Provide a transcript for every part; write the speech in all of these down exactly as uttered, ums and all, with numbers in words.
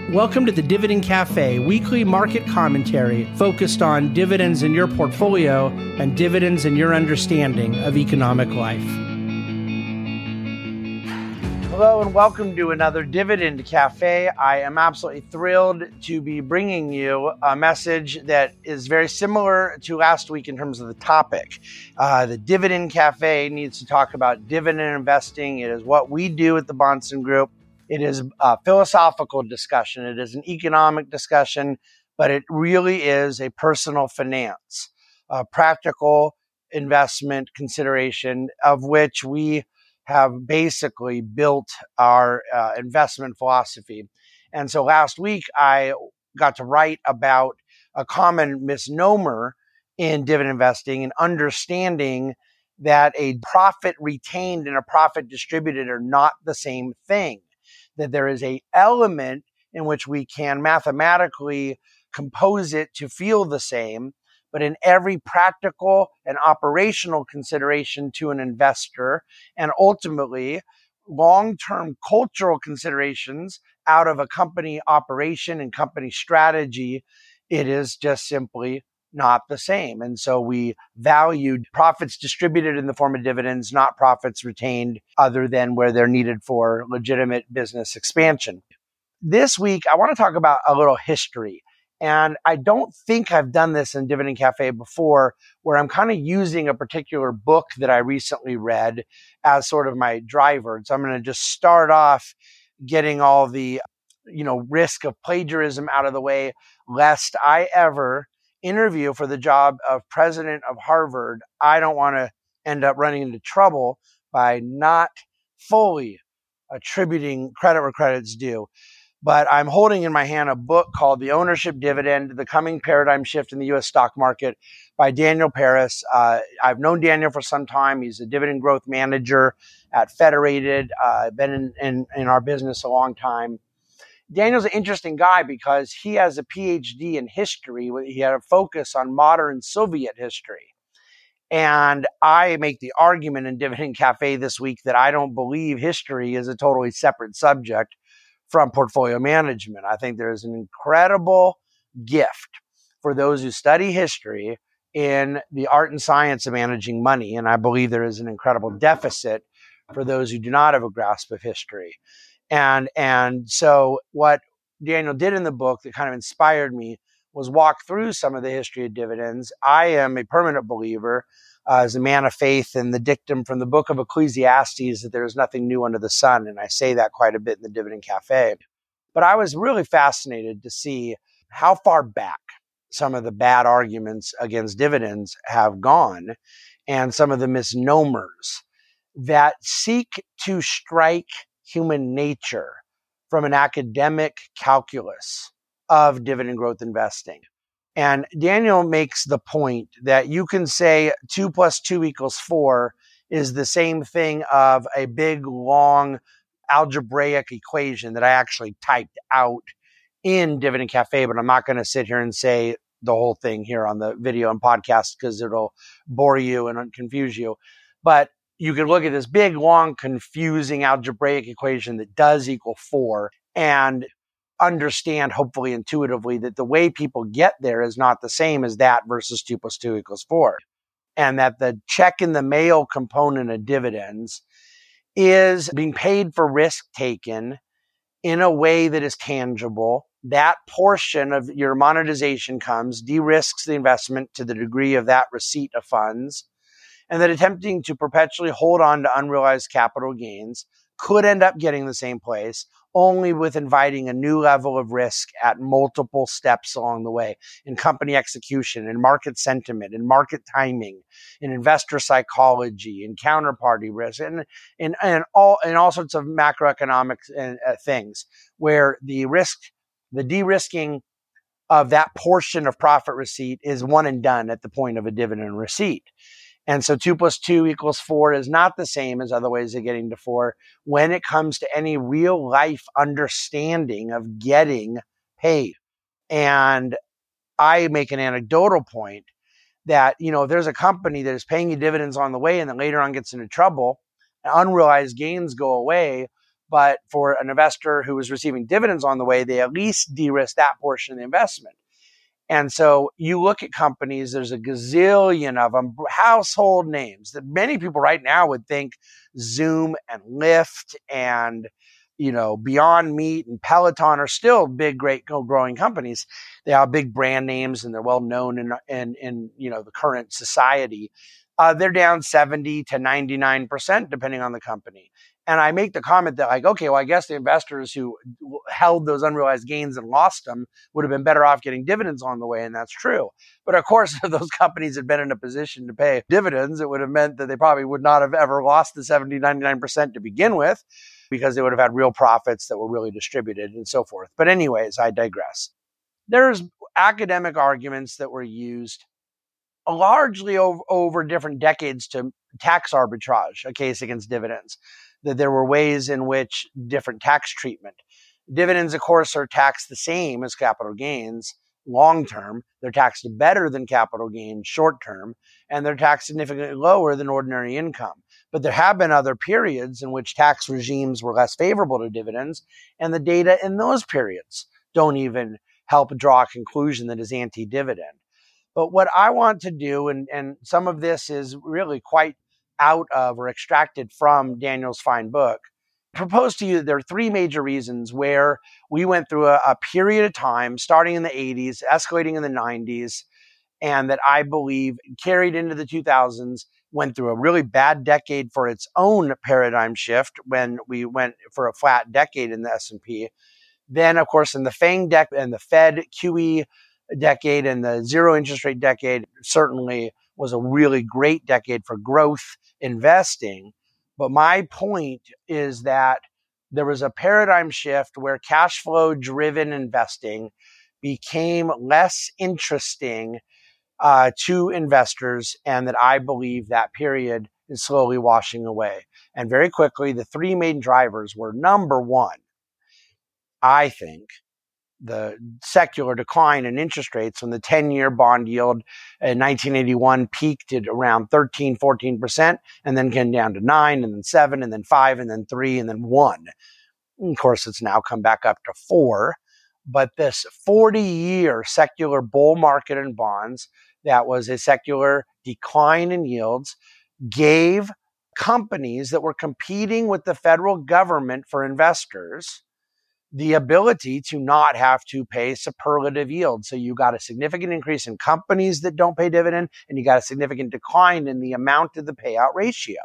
Welcome to the Dividend Cafe, weekly market commentary focused on dividends in your portfolio and dividends in your understanding of economic life. Hello and welcome to another Dividend Cafe. I am absolutely thrilled to be bringing you a message that is very similar to last week in terms of the topic. Uh, the Dividend Cafe needs to talk about dividend investing. It is what we do at the Bahnsen Group. It is a philosophical discussion. It is an economic discussion, but it really is a personal finance, a practical investment consideration of which we have basically built our uh, investment philosophy. And so last week, I got to write about a common misnomer in dividend investing and understanding that a profit retained and a profit distributed are not the same thing. That there is a element in which we can mathematically compose it to feel the same, but in every practical and operational consideration to an investor, and ultimately long-term cultural considerations out of a company operation and company strategy, it is just simply not the same. And so we valued profits distributed in the form of dividends, not profits retained other than where they're needed for legitimate business expansion. This week, I want to talk about a little history. And I don't think I've done this in Dividend Cafe before, where I'm kind of using a particular book that I recently read as sort of my driver. So I'm going to just start off getting all the, you know, risk of plagiarism out of the way, lest I ever interview for the job of president of Harvard. I don't want to end up running into trouble by not fully attributing credit where credit's due. But I'm holding in my hand a book called The Ownership Dividend, The Coming Paradigm Shift in the U S Stock Market by Daniel Peris. Uh, I've known Daniel for some time. He's a dividend growth manager at Federated. Uh, been in, in, in our business a long time. Daniel's an interesting guy because he has a P H D in history. He had a focus on modern Soviet history. And I make the argument in Dividend Cafe this week that I don't believe history is a totally separate subject from portfolio management. I think there's an incredible gift for those who study history in the art and science of managing money. And I believe there is an incredible deficit for those who do not have a grasp of history. And and so what Daniel did in the book that kind of inspired me was walk through some of the history of dividends. I am a permanent believer uh, as a man of faith in the dictum from the book of Ecclesiastes that there is nothing new under the sun. And I say that quite a bit in the Dividend Cafe. But I was really fascinated to see how far back some of the bad arguments against dividends have gone and some of the misnomers that seek to strike human nature from an academic calculus of dividend growth investing. And Daniel makes the point that you can say two plus two equals four is the same thing of a big, long algebraic equation that I actually typed out in Dividend Cafe, but I'm not going to sit here and say the whole thing here on the video and podcast because it'll bore you and confuse you. But you can look at this big, long, confusing algebraic equation that does equal four and understand, hopefully intuitively, that the way people get there is not the same as that versus two plus two equals four. And that the check in the mail component of dividends is being paid for risk taken in a way that is tangible. That portion of your monetization comes, de-risks the investment to the degree of that receipt of funds, and that attempting to perpetually hold on to unrealized capital gains could end up getting the same place, only with inviting a new level of risk at multiple steps along the way in company execution, in market sentiment, in market timing, in investor psychology, in counterparty risk, and in, in, all, in all sorts of macroeconomic uh, things where the risk, the de-risking of that portion of profit receipt is one and done at the point of a dividend receipt. And so two plus two equals four is not the same as other ways of getting to four when it comes to any real life understanding of getting paid. And I make an anecdotal point that, you know, if there's a company that is paying you dividends on the way and then later on gets into trouble, unrealized gains go away, But for an investor who was receiving dividends on the way, they at least de-risk that portion of the investment. And so you look at companies, there's a gazillion of them, household names that many people right now would think Zoom and Lyft and, you know, Beyond Meat and Peloton are still big, great growing companies. They have big brand names and they're well known in, in, in you know, the current society. Uh, they're down seventy to ninety-nine percent depending on the company. And I make the comment that like, okay, well, I guess the investors who held those unrealized gains and lost them would have been better off getting dividends on the way. And that's true. But of course, if those companies had been in a position to pay dividends, it would have meant that they probably would not have ever lost the seventy, ninety-nine percent to begin with, because they would have had real profits that were really distributed and so forth. But anyways, I digress. There's academic arguments that were used largely over, over different decades to tax arbitrage a case against dividends, that there were ways in which different tax treatment. Dividends, of course, are taxed the same as capital gains long term. They're taxed better than capital gains short term, and they're taxed significantly lower than ordinary income. But there have been other periods in which tax regimes were less favorable to dividends, and the data in those periods don't even help draw a conclusion that is anti-dividend. But what I want to do, and, and some of this is really quite out of or extracted from Daniel's fine book, propose to you that there are three major reasons where we went through a, a period of time, starting in the eighties, escalating in the nineties, and that I believe carried into the two thousands, went through a really bad decade for its own paradigm shift when we went for a flat decade in the S and P. Then, of course, in the FANG dec and the Fed Q E decade and the zero interest rate decade certainly was a really great decade for growth investing. But my point is that there was a paradigm shift where cash flow driven investing became less interesting uh, to investors, and that I believe that period is slowly washing away. And very quickly, the three main drivers were, number one, I think, the secular decline in interest rates when the ten-year bond yield in nineteen eighty-one peaked at around thirteen, fourteen percent and then came down to nine and then seven and then five and then three and then one. And of course, it's now come back up to four. But this forty-year secular bull market in bonds, that was a secular decline in yields, gave companies that were competing with the federal government for investors the ability to not have to pay superlative yield. So you got a significant increase in companies that don't pay dividend, and you got a significant decline in the amount of the payout ratio.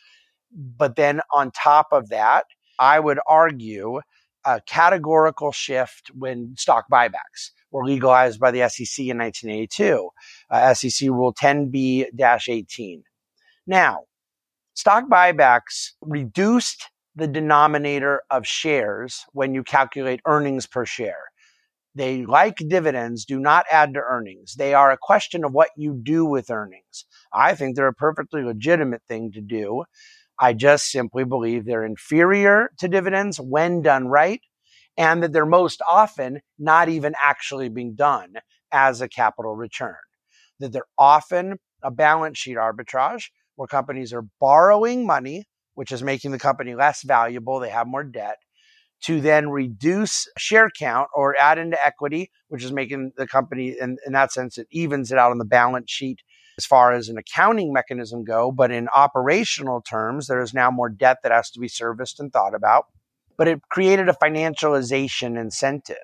But then on top of that, I would argue a categorical shift when stock buybacks were legalized by the S E C in nineteen eighty-two, uh, S E C Rule ten B eighteen. Now, stock buybacks reduced the denominator of shares when you calculate earnings per share. They, like dividends, do not add to earnings. They are a question of what you do with earnings. I think they're a perfectly legitimate thing to do. I just simply believe they're inferior to dividends when done right, and that they're most often not even actually being done as a capital return. That they're often a balance sheet arbitrage where companies are borrowing money, which is making the company less valuable, they have more debt, to then reduce share count or add into equity, which is making the company, in, in that sense, it evens it out on the balance sheet as far as an accounting mechanism go. But in operational terms, there is now more debt that has to be serviced and thought about. But it created a financialization incentive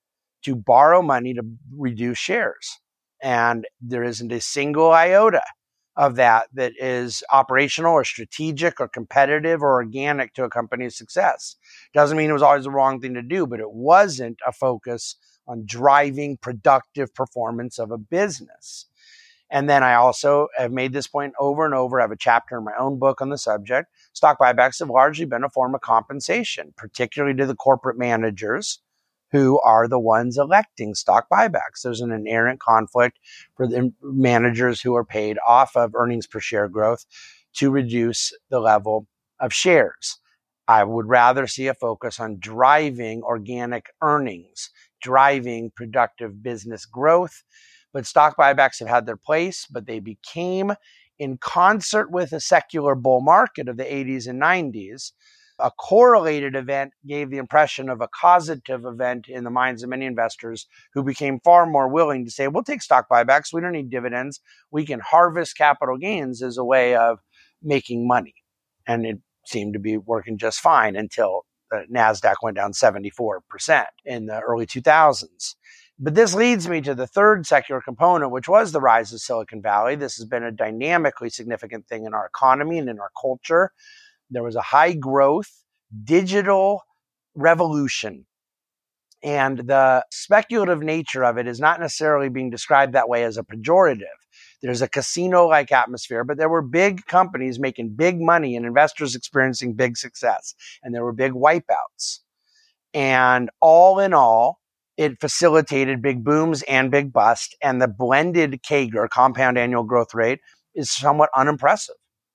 to borrow money to reduce shares. And there isn't a single iota of that that is operational or strategic or competitive or organic to a company's success. Doesn't mean it was always the wrong thing to do, but it wasn't a focus on driving productive performance of a business. And then I also have made this point over and over. I have a chapter in my own book on the subject. Stock buybacks have largely been a form of compensation, particularly to the corporate managers who are the ones electing stock buybacks. There's an inherent conflict for the managers who are paid off of earnings per share growth to reduce the level of shares. I would rather see a focus on driving organic earnings, driving productive business growth. But stock buybacks have had their place, but they became, in concert with a secular bull market of the eighties and nineties, A correlated event gave the impression of a causative event in the minds of many investors who became far more willing to say, we'll take stock buybacks. We don't need dividends. We can harvest capital gains as a way of making money. And it seemed to be working just fine until the NASDAQ went down seventy-four percent in the early two thousands. But this leads me to the third secular component, which was the rise of Silicon Valley. This has been a dynamically significant thing in our economy and in our culture. There was a high growth digital revolution. And the speculative nature of it is not necessarily being described that way as a pejorative. There's a casino-like atmosphere, but there were big companies making big money and investors experiencing big success. And there were big wipeouts. And all in all, it facilitated big booms and big busts. And the blended C A G R, compound annual growth rate, is somewhat unimpressive.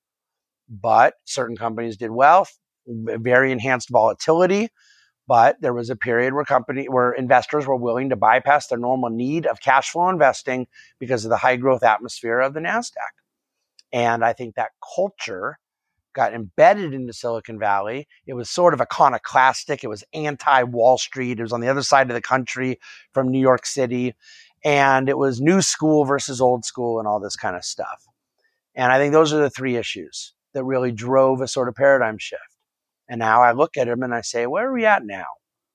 But certain companies did well, very enhanced volatility. But there was a period where company, where investors were willing to bypass their normal need of cash flow investing because of the high growth atmosphere of the NASDAQ. And I think that culture got embedded into Silicon Valley. It was sort of iconoclastic. It was anti-Wall Street. It was on the other side of the country from New York City. And it was new school versus old school and all this kind of stuff. And I think those are the three issues that really drove a sort of paradigm shift. And now I look at them and I say, where are we at now?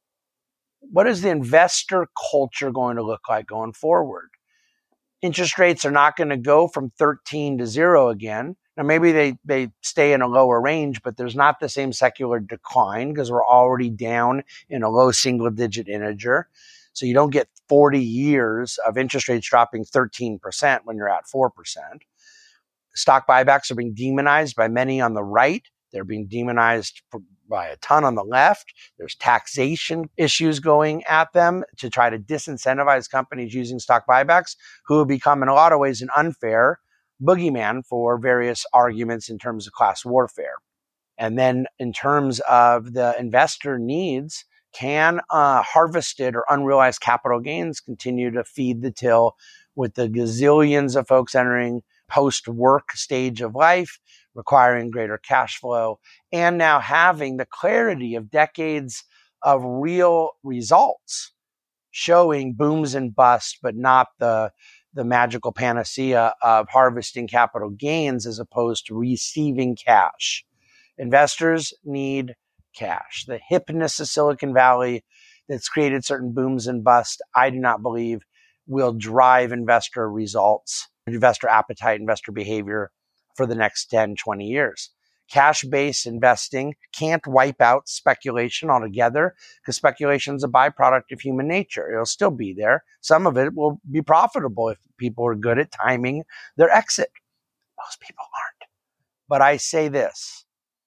What is the investor culture going to look like going forward? Interest rates are not going to go from thirteen to zero again. Now, maybe they, they stay in a lower range, but there's not the same secular decline because we're already down in a low single digit integer. So you don't get forty years of interest rates dropping thirteen percent when you're at four percent. Stock buybacks are being demonized by many on the right. They're being demonized by a ton on the left. There's taxation issues going at them to try to disincentivize companies using stock buybacks, who have become in a lot of ways an unfair boogeyman for various arguments in terms of class warfare. And then in terms of the investor needs, can uh, harvested or unrealized capital gains continue to feed the till with the gazillions of folks entering post-work stage of life, requiring greater cash flow, and now having the clarity of decades of real results showing booms and busts, but not the, the magical panacea of harvesting capital gains as opposed to receiving cash. Investors need cash. The hipness of Silicon Valley that's created certain booms and busts, I do not believe will drive investor results, investor appetite, investor behavior for the next ten, twenty years. Cash-based investing can't wipe out speculation altogether because speculation is a byproduct of human nature. It'll still be there. Some of it will be profitable if people are good at timing their exit. Most people aren't. But I say this,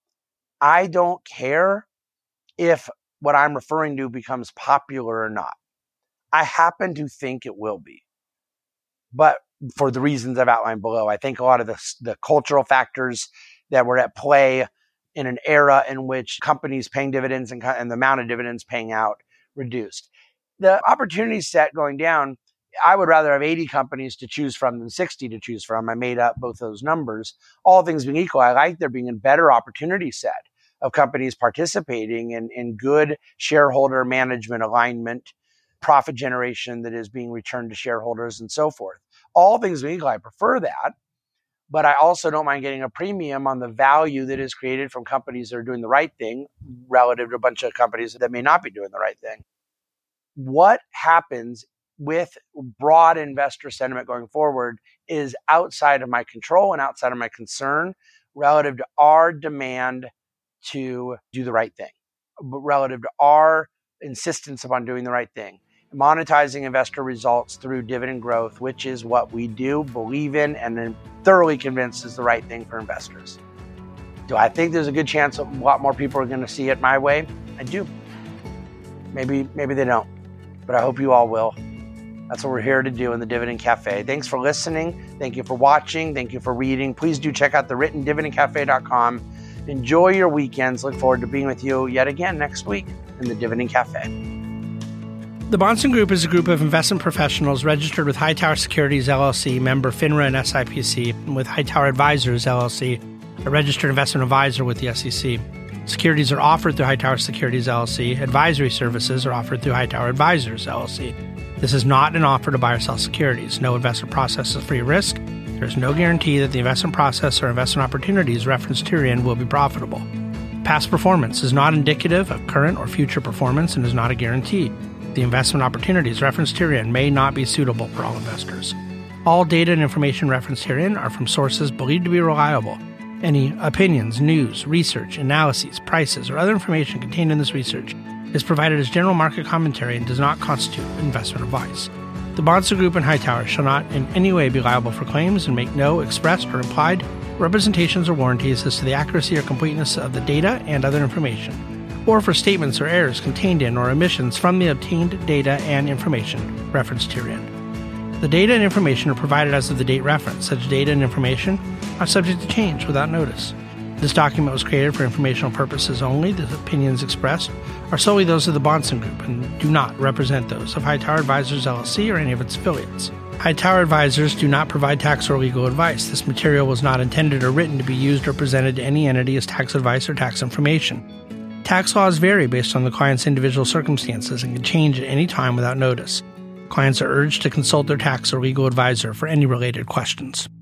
I don't care if what I'm referring to becomes popular or not. I happen to think it will be. But for the reasons I've outlined below, I think a lot of the, the cultural factors that were at play in an era in which companies paying dividends and, and the amount of dividends paying out reduced. The opportunity set going down, I would rather have eighty companies to choose from than sixty to choose from. I made up both those numbers. All things being equal, I like there being a better opportunity set of companies participating in, in good shareholder management alignment, profit generation that is being returned to shareholders and so forth. All things being equal, I prefer that, but I also don't mind getting a premium on the value that is created from companies that are doing the right thing relative to a bunch of companies that may not be doing the right thing. What happens with broad investor sentiment going forward is outside of my control and outside of my concern relative to our demand to do the right thing, relative to our insistence upon doing the right thing. Monetizing investor results through dividend growth, which is what we do, believe in, and am thoroughly convinced is the right thing for investors. Do I think there's a good chance a lot more people are going to see it my way? I do. Maybe, maybe they don't, but I hope you all will. That's what we're here to do in the Dividend Cafe. Thanks for listening. Thank you for watching. Thank you for reading. Please do check out the written dividend cafe dot com. Enjoy your weekends. Look forward to being with you yet again next week in the Dividend Cafe. The Bahnsen Group is a group of investment professionals registered with Hightower Securities, L L C, member FINRA and S I P C, and with Hightower Advisors, L L C, a registered investment advisor with the S E C. Securities are offered through Hightower Securities, L L C. Advisory services are offered through Hightower Advisors, L L C. This is not an offer to buy or sell securities. No investment process is free of risk. There is no guarantee that the investment process or investment opportunities referenced herein will be profitable. Past performance is not indicative of current or future performance and is not a guarantee. The investment opportunities referenced herein may not be suitable for all investors. All data and information referenced herein are from sources believed to be reliable. Any opinions, news, research, analyses, prices, or other information contained in this research is provided as general market commentary and does not constitute investment advice. The Bahnsen Group and Hightower shall not in any way be liable for claims and make no expressed or implied representations or warranties as to the accuracy or completeness of the data and other information, or for statements or errors contained in or omissions from the obtained data and information referenced herein. The data and information are provided as of the date referenced. Such data and information are subject to change without notice. This document was created for informational purposes only. The opinions expressed are solely those of the Bahnsen Group and do not represent those of Hightower Advisors, L L C or any of its affiliates. Hightower Advisors do not provide tax or legal advice. This material was not intended or written to be used or presented to any entity as tax advice or tax information. Tax laws vary based on the client's individual circumstances and can change at any time without notice. Clients are urged to consult their tax or legal advisor for any related questions.